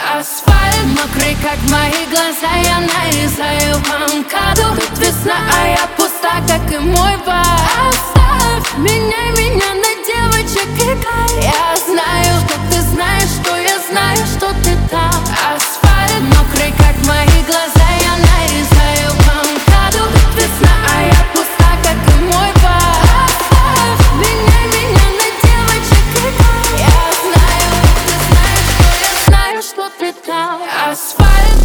Асфальт мокрый, как мои глаза, я нарезаю по МКАДу. Тут весна, а я пуста, как и мой бар. Оставь меня на девочек играй. Я знаю, что ты знаешь, что я знаю, что ты там. Асфальт мокрый, как мои глаза, я нарезаю по МКАДу. Тут весна, а я пуста, как и мой бар. Оставь меня на девочек играй. Я знаю, ты знаешь, что я знаю, что ты там. Асфальт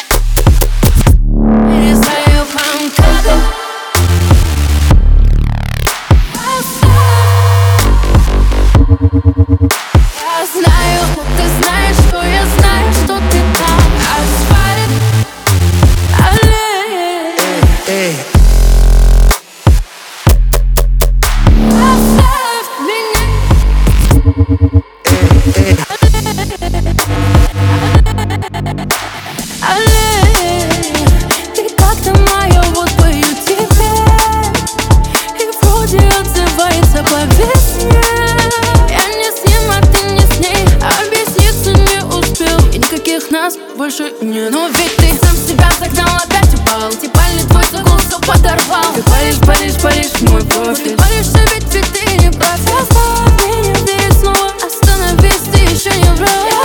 нарезаю по МКАДу. Я знаю, ты знаешь, что я знаю, что ты там. Асфальт, аллея. Оставь меня. Аллея. Ты как-то моё, вот пою тебе. И вроде отзывается по весне. Нас больше нет. Но ведь ты сам себя загнал, опять упал. Типальный твой загул все подорвал. Ты палишь мой профиль. Палишься, ведь ты не прав. Оставь меня здесь снова. Остановись, ты еще не врал.